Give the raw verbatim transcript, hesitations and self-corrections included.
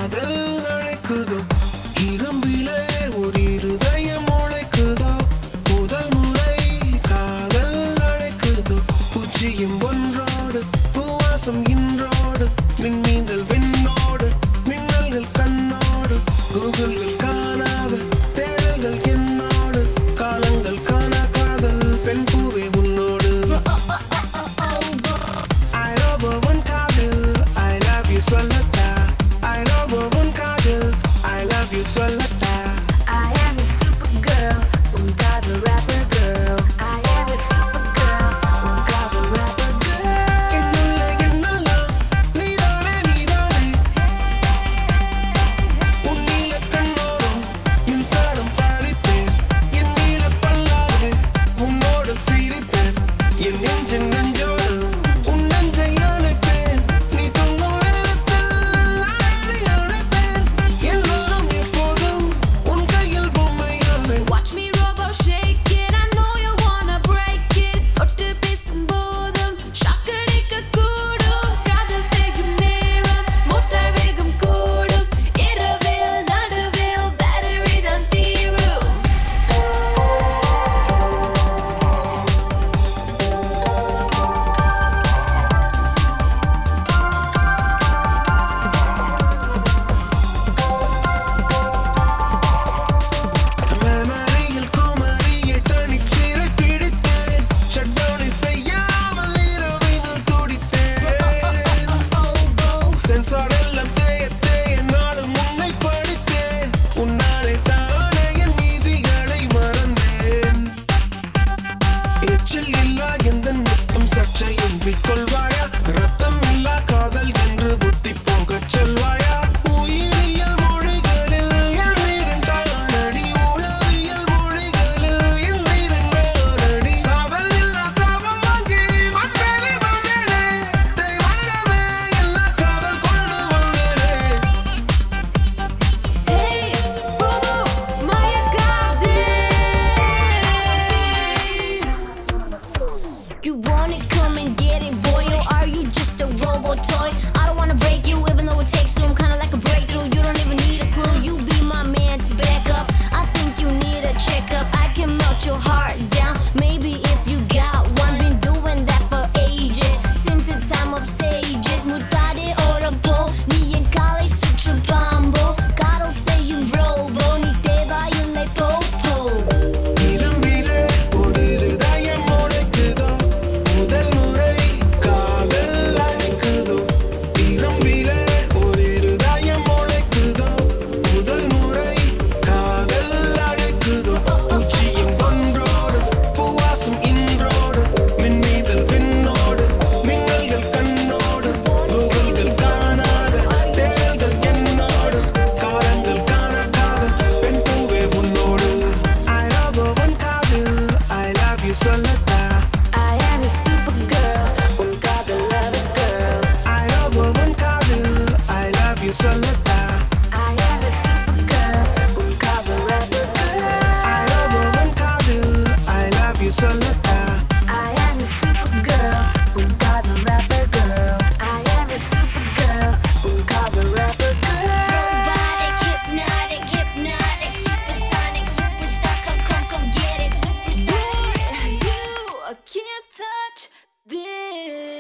காதல் அழைக்குதோ இரும்பிலே ஒரு இருதயம் உழைக்குதோ முதல் முறை காதல் அழைக்குதோ பூச்சியும் ஒன்றோடு பூவாசம் இன்றோடு மின்மீந்தல் விண்ணோடு மின்னல்கள் கண்ணோடு கூகுள்கள் காணாத தேடல்கள் என்னோடு காலங்கள் காணா காதல் பெண் பூவே உன்னோடு I love one காதல் I love you சொல்லட்டா I love one காதல் I love you சொல்லட்டா I am a super girl, un காதல் rapper girl. I am a super girl, un காதல் rapper girl. என்னுள்ள என்னெல்லாம் நீதானே நீதானே உன் நீல கண்ணோரம் மின்சாரம் பாரிப்பேன் என் நீல பல்லாலே உன்னோடு சிரிப்பேன் என் நெஞ்சின் நெஞ்சோடு உன் நெஞ்சை அணைப்பேன் நீ தூங்கும் நேரத்தில் அழைத்து அழைப்பேன் எல்லோரும் எப்போதும் உன் கையில் பொம்மையாவேன் Watch me robo shake it, I know you wanna break it. தொட்டு பேசும் போதும் shock அடிக்க கூடும். காதல் செய்யும் நேரம் மோட்டார் வேகம் கூடும். இரவில் நடுவில் battery தான் தீரும். மெமரியில் குமரியை தனிச்சிறை பிடித்தேன் ஷட்டவுனை செய்யாமல் இரவினில் துடித்தேன் சென்சார் எல்லாம் தேய தேய நாளும் உன்னை படித்தேன் உன்னாலே தானே என் நீதிகளை மறந்தேன் எச்சில் இல்லா எந்த நிற்கும் சர்ச்சையின்றி கொள்வாயா ரத்தம் இல்லா காதல் என்று புத்தி போகச் சொல்வாயா உயிரியல் மொழிகளில் என் நீரண்டானடி உளவியல் மொழிகளில் என் நீரண்டானடி சாவல் இல்லா சாபம் வாங்கி வந்தேனே வந்தேனே தெய்வானமே எல்லா காதல் கொண்டு வந்தேனே Hey, robo, மயக்காதே. You want it, come and get it, boy, or are you just a robo toy? I don't wanna break you, even though it takes some kinda like a breakthrough. You don't even need a clue, you be my man to back up. I think you need a checkup. I can melt your heart down, maybe if you got one. Been doing that for ages, since the time of sages. Mutare orabo, ni en kali sutra bambo. God'll say you robo, ni deva yule popo. இரும்பிலே ஒரு இருதயம் உழைக்குதோ முதல் முறை காதல் அழைக்குதோ இரும்பிலே ஒரு இருதயம் உழைக்குதோ முதல் முறை காதல் அழைக்குதோ பூச்சியும் ஒன்றோடு பூவாசம் இன்றோடு மின்மீதல் விண்ணோடு மின்னல்கள் கண்ணோடு கூகுள்கள் காணாத தேடல்கள் என்னோடு காலங்கள் காணா காதல் பெண் பூவே உன்னோடு I love one காதல் I love you சொல்லட்டா I am a super girl, un காதல் lover girl. I love one காதல் I love you சொல்லட்டா I am a super girl, un காதல் rapper girl. I love one காதல் I love you சொல்லட்டா I am a super girl, un காதல் rapper girl. I am a super girl, un காதல் rapper girl. Robotic, hypnotic, hypnotic, supersonic, superstar, come, come, come get it, superstar. You can't touch this.